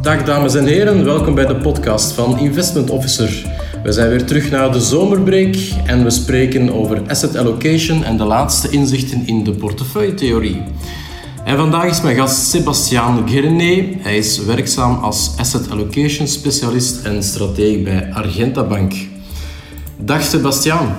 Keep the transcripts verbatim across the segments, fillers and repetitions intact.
Dag dames en heren, welkom bij de podcast van Investment Officer. We zijn weer terug na de zomerbreak en we spreken over asset allocation en de laatste inzichten in de portefeuilletheorie. En vandaag is mijn gast Sebastiaan Guérenet. Hij is werkzaam als asset allocation specialist en strateeg bij Argenta Bank. Dag Sebastiaan.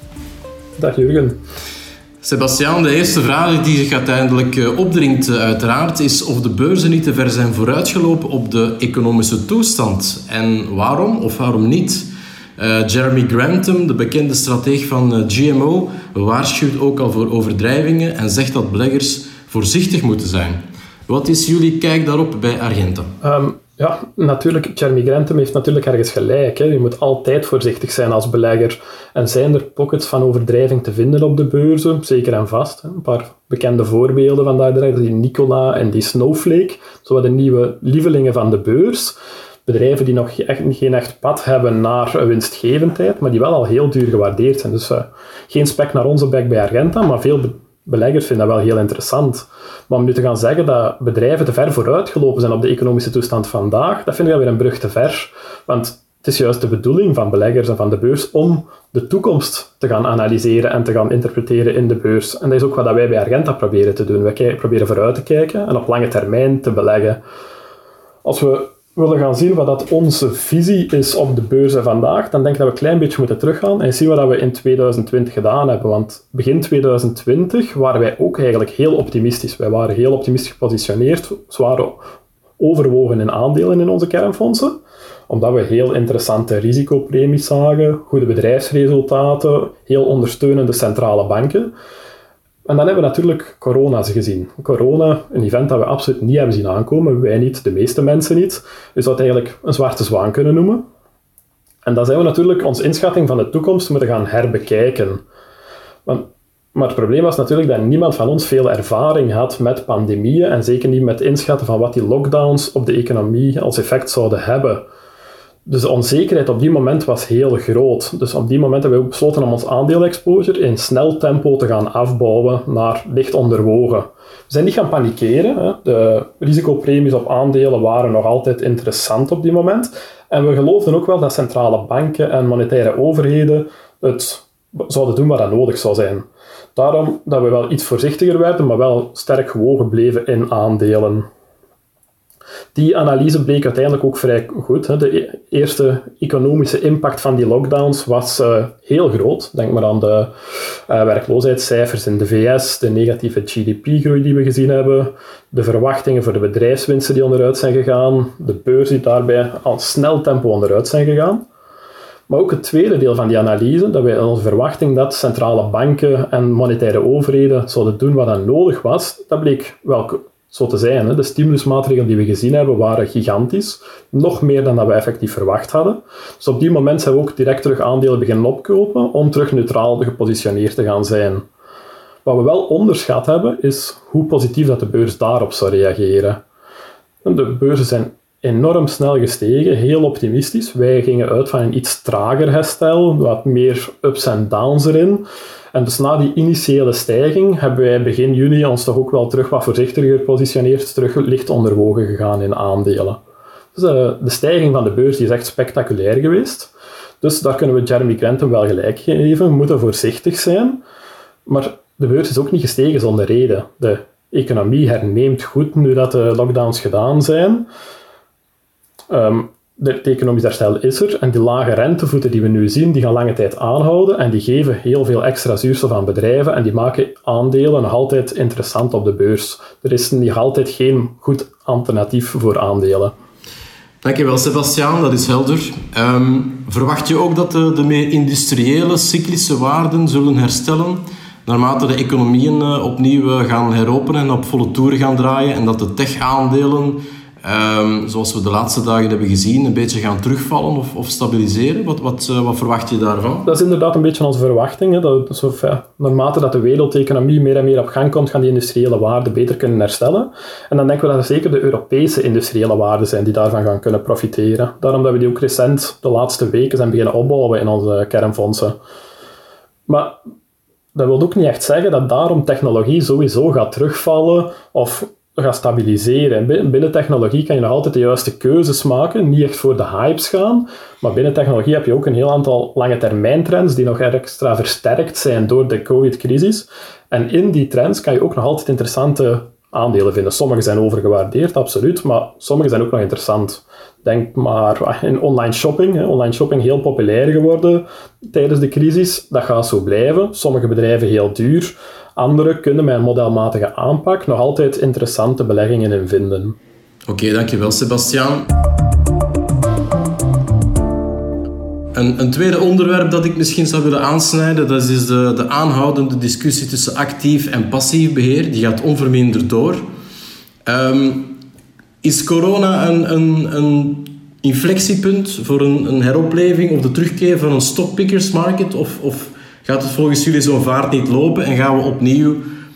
Dag Jurgen. Sebastiaan, de eerste vraag die zich uiteindelijk opdringt uiteraard is of de beurzen niet te ver zijn vooruitgelopen op de economische toestand. En waarom of waarom niet? Uh, Jeremy Grantham, de bekende strateeg van uh, G M O, waarschuwt ook al voor overdrijvingen en zegt dat beleggers voorzichtig moeten zijn. Wat is jullie kijk daarop bij Argenta? Um, ja, natuurlijk, Jeremy Grantham heeft natuurlijk ergens gelijk. Hè. Je moet altijd voorzichtig zijn als belegger. En zijn er pockets van overdrijving te vinden op de beurzen? Zeker en vast. Hè. Een paar bekende voorbeelden van daar, die Nikola en die Snowflake, zo de nieuwe lievelingen van de beurs. Bedrijven die nog echt, geen echt pad hebben naar winstgevendheid, maar die wel al heel duur gewaardeerd zijn. Dus uh, geen spek naar onze bek bij Argenta, maar veel be- beleggers vinden dat wel heel interessant. Maar om nu te gaan zeggen dat bedrijven te ver vooruitgelopen zijn op de economische toestand vandaag, dat vind ik weer een brug te ver. Want het is juist de bedoeling van beleggers en van de beurs om de toekomst te gaan analyseren en te gaan interpreteren in de beurs. En dat is ook wat wij bij Argenta proberen te doen. Wij proberen vooruit te kijken en op lange termijn te beleggen. Als we willen gaan zien wat dat onze visie is op de beurzen vandaag, dan denk ik dat we een klein beetje moeten teruggaan en zien wat we in twintig twintig gedaan hebben. Want begin twintig twintig waren wij ook eigenlijk heel optimistisch. Wij waren heel optimistisch gepositioneerd. We waren overwogen in aandelen in onze kernfondsen, omdat we heel interessante risicopremies zagen, goede bedrijfsresultaten, heel ondersteunende centrale banken. En dan hebben we natuurlijk corona gezien. Corona, een event dat we absoluut niet hebben zien aankomen. Wij niet, de meeste mensen niet. Dus dat eigenlijk een zwarte zwaan kunnen noemen. En dan zijn we natuurlijk onze inschatting van de toekomst moeten gaan herbekijken. Maar, maar het probleem was natuurlijk dat niemand van ons veel ervaring had met pandemieën en zeker niet met inschatten van wat die lockdowns op de economie als effect zouden hebben. Dus de onzekerheid op die moment was heel groot. Dus op die moment hebben we ook besloten om ons aandeelexposure in snel tempo te gaan afbouwen naar licht onderwogen. We zijn niet gaan panikeren. Hè. De risicopremies op aandelen waren nog altijd interessant op die moment. En we geloofden ook wel dat centrale banken en monetaire overheden het zouden doen wat dat nodig zou zijn. Daarom dat we wel iets voorzichtiger werden, maar wel sterk gewogen bleven in aandelen. Die analyse bleek uiteindelijk ook vrij goed. De eerste economische impact van die lockdowns was uh, heel groot. Denk maar aan de uh, werkloosheidscijfers in de V S, de negatieve G D P-groei die we gezien hebben, de verwachtingen voor de bedrijfswinsten die onderuit zijn gegaan, de beurs die daarbij al snel tempo onderuit zijn gegaan. Maar ook het tweede deel van die analyse, dat wij onze verwachting dat centrale banken en monetaire overheden zouden doen wat er nodig was, dat bleek wel zo te zijn. Hè. De stimulusmaatregelen die we gezien hebben waren gigantisch. Nog meer dan dat we effectief verwacht hadden. Dus op die moment zijn we ook direct terug aandelen beginnen opkopen om terug neutraal gepositioneerd te gaan zijn. Wat we wel onderschat hebben, is hoe positief dat de beurs daarop zou reageren. De beurzen zijn enorm snel gestegen, heel optimistisch. Wij gingen uit van een iets trager herstel, wat meer ups en downs erin. En dus na die initiële stijging hebben wij begin juni ons toch ook wel terug wat voorzichtiger gepositioneerd, terug licht onderwogen gegaan in aandelen. Dus uh, de stijging van de beurs die is echt spectaculair geweest. Dus daar kunnen we Jeremy Grantham wel gelijk geven. We moeten voorzichtig zijn. Maar de beurs is ook niet gestegen zonder reden. De economie herneemt goed nu dat de lockdowns gedaan zijn. Um, Het economisch herstel is er en die lage rentevoeten die we nu zien, die gaan lange tijd aanhouden en die geven heel veel extra zuurstof aan bedrijven en die maken aandelen nog altijd interessant op de beurs. Er is nog altijd geen goed alternatief voor aandelen. Dankjewel Sebastiaan, dat is helder. Um, verwacht je ook dat de, de meer industriële, cyclische waarden zullen herstellen naarmate de economieën uh, opnieuw gaan heropenen en op volle toeren gaan draaien en dat de tech-aandelen, Um, zoals we de laatste dagen hebben gezien, een beetje gaan terugvallen of, of stabiliseren? Wat, wat, uh, wat verwacht je daarvan? Dat is inderdaad een beetje onze verwachting. Hè. Dat, zo, ja, naarmate dat de wereldeconomie meer en meer op gang komt, gaan die industriële waarden beter kunnen herstellen. En dan denken we dat het zeker de Europese industriële waarden zijn die daarvan gaan kunnen profiteren. Daarom dat we die ook recent de laatste weken zijn beginnen opbouwen in onze kernfondsen. Maar dat wil ook niet echt zeggen dat daarom technologie sowieso gaat terugvallen of gaat stabiliseren. Binnen technologie kan je nog altijd de juiste keuzes maken, niet echt voor de hypes gaan, maar binnen technologie heb je ook een heel aantal lange termijn trends die nog extra versterkt zijn door de COVID-crisis. En in die trends kan je ook nog altijd interessante aandelen vinden. Sommige zijn overgewaardeerd, absoluut, maar sommige zijn ook nog interessant. Denk maar in online shopping. Hè. Online shopping heel populair geworden tijdens de crisis. Dat gaat zo blijven. Sommige bedrijven heel duur. Andere kunnen met een modelmatige aanpak nog altijd interessante beleggingen in vinden. Oké, okay, dankjewel Sebastiaan. Een, een tweede onderwerp dat ik misschien zou willen aansnijden, dat is de, de aanhoudende discussie tussen actief en passief beheer. Die gaat onverminderd door. Um, is corona een, een, een inflectiepunt voor een, een heropleving of de terugkeer van een stockpickers market? Of, of gaat het volgens jullie zo'n vaart niet lopen en gaan we opnieuw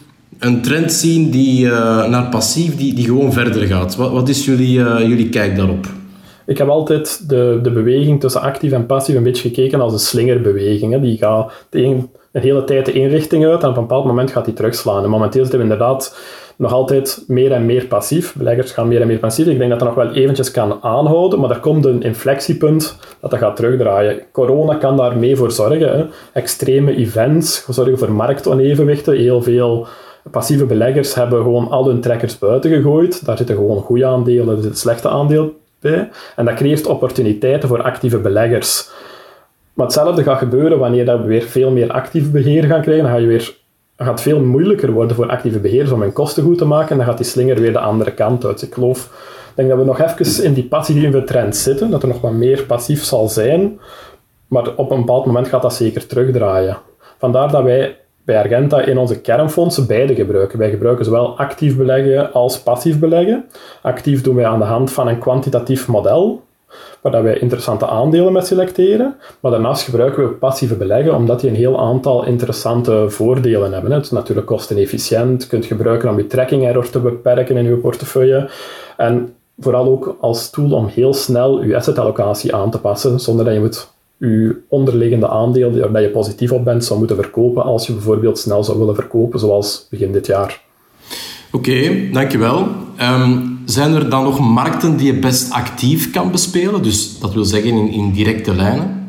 een trend zien die uh, naar passief, die, die gewoon verder gaat? Wat, wat is jullie, uh, jullie kijk daarop? Ik heb altijd de, de beweging tussen actief en passief een beetje gekeken als een slingerbeweging. Hè. Die gaat de een, een hele tijd de één richting uit en op een bepaald moment gaat die terugslaan. En momenteel zitten we inderdaad nog altijd meer en meer passief. Beleggers gaan meer en meer passief. Ik denk dat dat nog wel eventjes kan aanhouden, maar er komt een inflectiepunt dat dat gaat terugdraaien. Corona kan daar mee voor zorgen. Hè. Extreme events zorgen voor marktonevenwichten. Heel veel passieve beleggers hebben gewoon al hun trekkers buiten gegooid. Daar zitten gewoon goede aandelen, er zitten slechte aandelen bij. En dat creëert opportuniteiten voor actieve beleggers. Maar hetzelfde gaat gebeuren wanneer we weer veel meer actief beheer gaan krijgen. Dan ga je weer Het gaat veel moeilijker worden voor actieve beheerders om hun kosten goed te maken en dan gaat die slinger weer de andere kant uit. Ik geloof ik denk dat we nog even in die passieve trend zitten, dat er nog wat meer passief zal zijn, maar op een bepaald moment gaat dat zeker terugdraaien. Vandaar dat wij bij Argenta in onze kernfondsen beide gebruiken. Wij gebruiken zowel actief beleggen als passief beleggen. Actief doen wij aan de hand van een kwantitatief model, waar wij interessante aandelen met selecteren. Maar daarnaast gebruiken we passieve beleggen, omdat die een heel aantal interessante voordelen hebben. Het is natuurlijk kostenefficiënt, je kunt gebruiken om je tracking error te beperken in je portefeuille. En vooral ook als tool om heel snel je assetallocatie aan te passen, zonder dat je moet je onderliggende aandeel, waar je positief op bent, zou moeten verkopen als je bijvoorbeeld snel zou willen verkopen, zoals begin dit jaar. Oké, okay, dankjewel. Um, zijn er dan nog markten die je best actief kan bespelen? Dus dat wil zeggen in, in directe lijnen?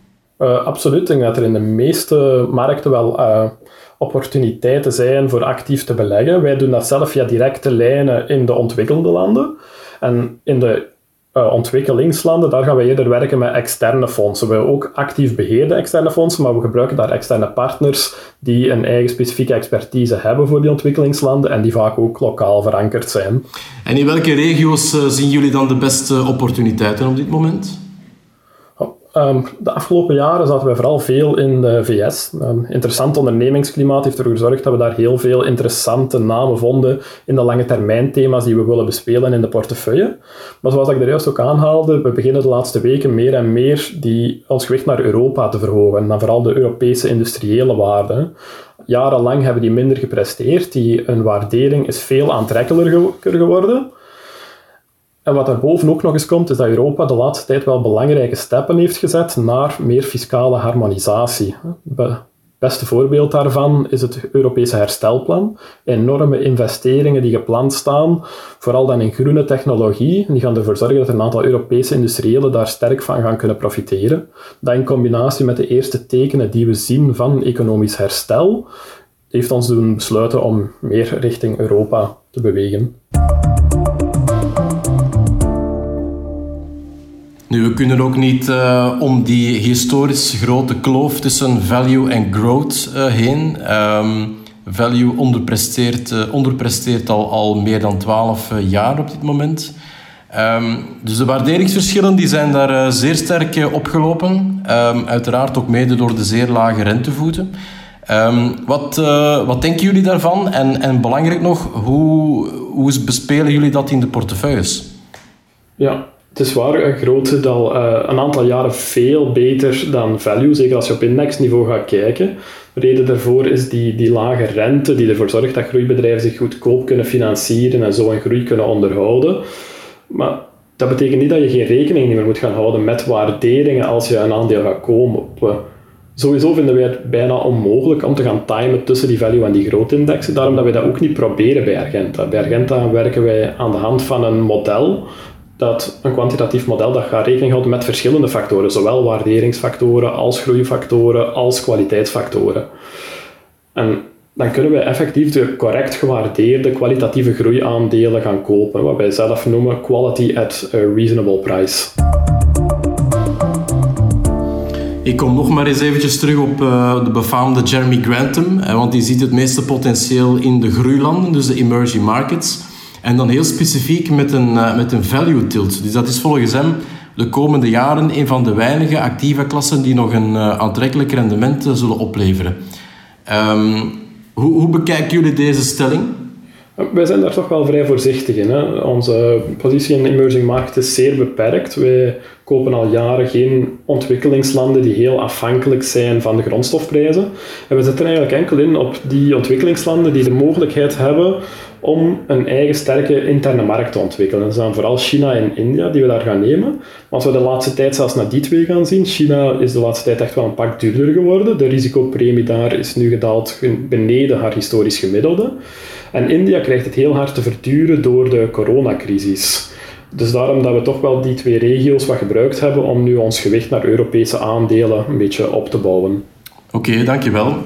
Uh, absoluut. Ik denk dat er in de meeste markten wel uh, opportuniteiten zijn voor actief te beleggen. Wij doen dat zelf via directe lijnen in de ontwikkelde landen. En in de uh, ontwikkelingslanden, daar gaan we eerder werken met externe fondsen. We hebben ook actief beheerde externe fondsen, maar we gebruiken daar externe partners die een eigen specifieke expertise hebben voor die ontwikkelingslanden en die vaak ook lokaal verankerd zijn. En in welke regio's uh, zien jullie dan de beste opportuniteiten op dit moment? Um, de afgelopen jaren zaten we vooral veel in de V S. Een interessant ondernemingsklimaat heeft ervoor gezorgd dat we daar heel veel interessante namen vonden in de lange termijn thema's die we willen bespelen in de portefeuille. Maar zoals ik er juist ook aanhaalde, we beginnen de laatste weken meer en meer die, ons gewicht naar Europa te verhogen. En dan vooral de Europese industriële waarden. Jarenlang hebben die minder gepresteerd. Die, hun waardering is veel aantrekkelijker geworden. En wat daarboven ook nog eens komt, is dat Europa de laatste tijd wel belangrijke stappen heeft gezet naar meer fiscale harmonisatie. Het beste voorbeeld daarvan is het Europese herstelplan. Enorme investeringen die gepland staan, vooral dan in groene technologie. Die gaan ervoor zorgen dat een aantal Europese industriëlen daar sterk van gaan kunnen profiteren. Dat in combinatie met de eerste tekenen die we zien van economisch herstel, heeft ons doen besluiten om meer richting Europa te bewegen. Nu, we kunnen ook niet uh, om die historisch grote kloof tussen value en growth uh, heen. Um, value onderpresteert, uh, onderpresteert al, al meer dan twaalf uh, jaar op dit moment. Um, dus de waarderingsverschillen die zijn daar uh, zeer sterk uh, opgelopen. Um, uiteraard ook mede door de zeer lage rentevoeten. Um, wat, uh, wat denken jullie daarvan? En, en belangrijk nog, hoe, hoe bespelen jullie dat in de portefeuilles? Ja. Het is waar, een growth zit al uh, een aantal jaren veel beter dan value, zeker als je op indexniveau gaat kijken. De reden daarvoor is die, die lage rente die ervoor zorgt dat groeibedrijven zich goedkoop kunnen financieren en zo een groei kunnen onderhouden. Maar dat betekent niet dat je geen rekening meer moet gaan houden met waarderingen als je een aandeel gaat komen op, Sowieso vinden wij het bijna onmogelijk om te gaan timen tussen die value en die grootindexen. Daarom dat wij dat ook niet proberen bij Argenta. Bij Argenta werken wij aan de hand van een model, dat, een kwantitatief model dat gaat rekening houden met verschillende factoren. Zowel waarderingsfactoren als groeifactoren als kwaliteitsfactoren. En dan kunnen wij effectief de correct gewaardeerde kwalitatieve groeiaandelen gaan kopen. Wat wij zelf noemen quality at a reasonable price. Ik kom nog maar eens eventjes terug op uh, de befaamde Jeremy Grantham, eh, want die ziet het meeste potentieel in de groeilanden, dus de emerging markets. En dan heel specifiek met een, uh, met een value tilt. Dus dat is volgens hem de komende jaren een van de weinige activa klassen die nog een uh, aantrekkelijk rendement uh, zullen opleveren. Um, hoe, hoe bekijken jullie deze stelling? Wij zijn daar toch wel vrij voorzichtig in. Hè? Onze positie in de emerging market is zeer beperkt. Wij kopen al jaren geen ontwikkelingslanden die heel afhankelijk zijn van de grondstofprijzen. En we zetten eigenlijk enkel in op die ontwikkelingslanden die de mogelijkheid hebben om een eigen sterke interne markt te ontwikkelen. Dat zijn vooral China en India die we daar gaan nemen. Maar als we de laatste tijd zelfs naar die twee gaan zien, China is de laatste tijd echt wel een pak duurder geworden. De risicopremie daar is nu gedaald beneden haar historisch gemiddelde. En India krijgt het heel hard te verduren door de coronacrisis. Dus daarom dat we toch wel die twee regio's wat gebruikt hebben om nu ons gewicht naar Europese aandelen een beetje op te bouwen. Oké, okay, dankjewel.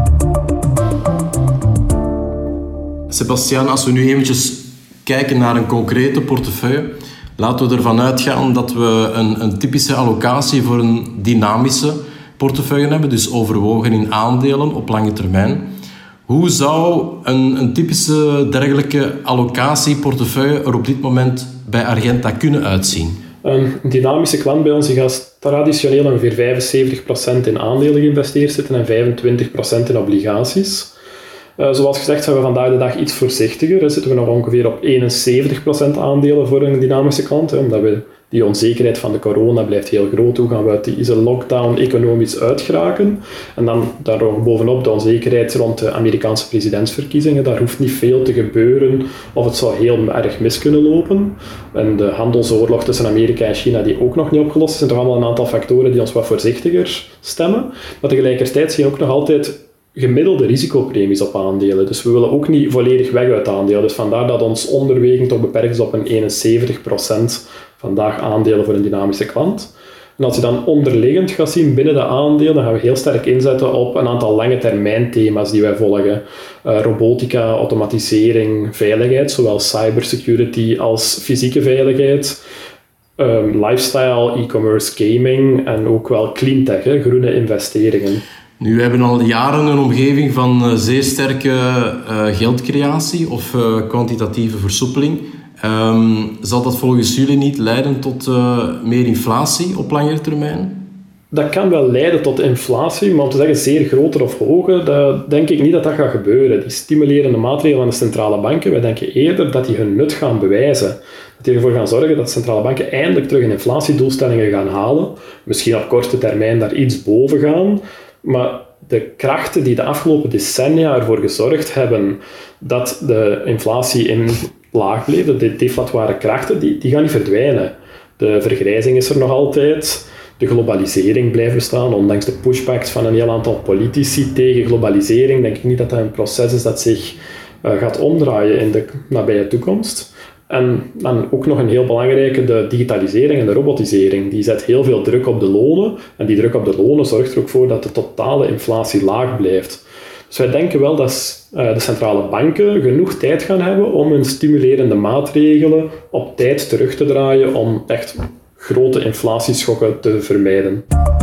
Sebastiaan, als we nu eventjes kijken naar een concrete portefeuille, laten we ervan uitgaan dat we een, een typische allocatie voor een dynamische portefeuille hebben, dus overwogen in aandelen op lange termijn. Hoe zou een, een typische dergelijke allocatieportefeuille er op dit moment bij Argenta kunnen uitzien? Een dynamische klant bij ons die gaat traditioneel ongeveer vijfenzeventig procent in aandelen geïnvesteerd zitten en vijfentwintig procent in obligaties. Uh, zoals gezegd zijn we vandaag de dag iets voorzichtiger. Dan zitten we nog ongeveer op eenenzeventig procent aandelen voor een dynamische klant. Hè, omdat we die onzekerheid van de corona blijft heel groot. Hoe gaan we uit deze lockdown economisch uitgeraken? En dan daar nog bovenop de onzekerheid rond de Amerikaanse presidentsverkiezingen. Daar hoeft niet veel te gebeuren of het zou heel erg mis kunnen lopen. En de handelsoorlog tussen Amerika en China die ook nog niet opgelost is, zijn toch allemaal een aantal factoren die ons wat voorzichtiger stemmen. Maar tegelijkertijd zie je ook nog altijd gemiddelde risicopremies op aandelen. Dus we willen ook niet volledig weg uit aandelen. Dus vandaar dat ons onderweging toch beperkt is op een eenenzeventig procent vandaag aandelen voor een dynamische klant. En als je dan onderliggend gaat zien binnen de aandelen, dan gaan we heel sterk inzetten op een aantal lange termijn thema's die wij volgen. Uh, robotica, automatisering, veiligheid, zowel cybersecurity als fysieke veiligheid. Um, lifestyle, e-commerce, gaming en ook wel cleantech, hè, groene investeringen. Nu, we hebben al jaren een omgeving van uh, zeer sterke uh, geldcreatie of uh, kwantitatieve versoepeling. Um, zal dat volgens jullie niet leiden tot uh, meer inflatie op langere termijn? Dat kan wel leiden tot inflatie, maar om te zeggen zeer groter of hoger, dat denk ik niet dat dat gaat gebeuren. Die stimulerende maatregelen van de centrale banken, wij denken eerder dat die hun nut gaan bewijzen. Dat die ervoor gaan zorgen dat de centrale banken eindelijk terug een inflatiedoelstellingen gaan halen. Misschien op korte termijn daar iets boven gaan. Maar de krachten die de afgelopen decennia ervoor gezorgd hebben dat de inflatie in laag bleef, de deflatoire krachten, die, die gaan niet verdwijnen. De vergrijzing is er nog altijd. De globalisering blijft bestaan, ondanks de pushbacks van een heel aantal politici tegen globalisering. Denk ik niet dat dat een proces is dat zich uh, gaat omdraaien in de nabije toekomst. En dan ook nog een heel belangrijke, de digitalisering en de robotisering. Die zet heel veel druk op de lonen. En die druk op de lonen zorgt er ook voor dat de totale inflatie laag blijft. Dus wij denken wel dat uh, de centrale banken genoeg tijd gaan hebben om hun stimulerende maatregelen op tijd terug te draaien om echt grote inflatieschokken te vermijden.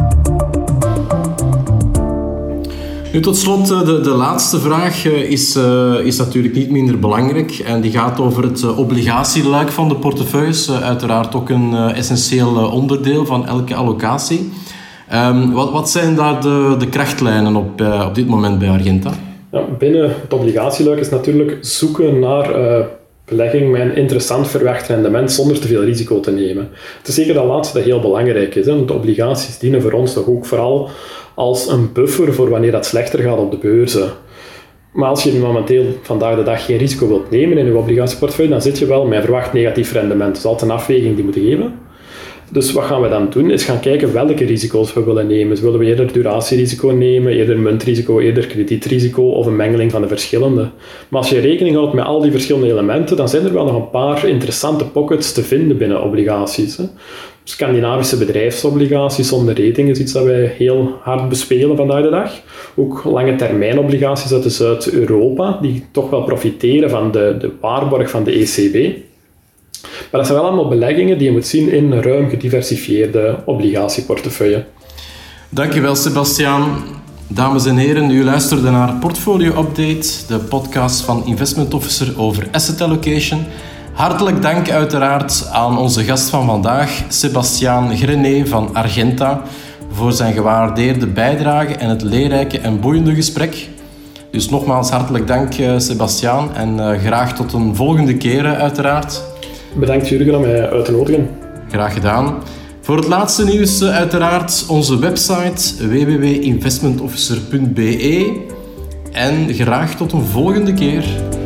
Nu tot slot, de, de laatste vraag is, uh, is natuurlijk niet minder belangrijk en die gaat over het uh, obligatieluik van de portefeuilles. Uh, uiteraard ook een uh, essentieel uh, onderdeel van elke allocatie. Um, wat, wat zijn daar de, de krachtlijnen op, uh, op dit moment bij Argenta? Ja, binnen het obligatieluik is natuurlijk zoeken naar uh, belegging met een interessant verwacht rendement zonder te veel risico te nemen. Het is zeker dat laatste dat heel belangrijk is, hè, want de obligaties dienen voor ons toch ook vooral als een buffer voor wanneer dat slechter gaat op de beurzen. Maar als je momenteel vandaag de dag geen risico wilt nemen in je obligatieportefeuille, dan zit je wel met verwacht negatief rendement. Dat is altijd een afweging die je moet geven. Dus wat gaan we dan doen, is gaan kijken welke risico's we willen nemen. Willen we eerder duratierisico nemen, eerder muntrisico, eerder kredietrisico of een mengeling van de verschillende. Maar als je rekening houdt met al die verschillende elementen, dan zijn er wel nog een paar interessante pockets te vinden binnen obligaties. Hè. Scandinavische bedrijfsobligaties zonder rating is iets dat wij heel hard bespelen vandaag de dag. Ook lange termijn obligaties uit Zuid-Europa, die toch wel profiteren van de, de waarborg van de E C B. Maar dat zijn wel allemaal beleggingen die je moet zien in een ruim gediversifieerde obligatieportefeuille. Dankjewel, Sebastiaan. Dames en heren, u luisterde naar Portfolio Update, de podcast van Investment Officer over asset allocation. Hartelijk dank uiteraard aan onze gast van vandaag, Sebastiaan Grenet van Argenta, voor zijn gewaardeerde bijdrage en het leerrijke en boeiende gesprek. Dus nogmaals hartelijk dank, Sebastiaan, en uh, graag tot een volgende keer uiteraard. Bedankt Jurgen om mij uit te nodigen. Graag gedaan. Voor het laatste nieuws uh, uiteraard onze website w w w punt investment officer punt b e en graag tot een volgende keer.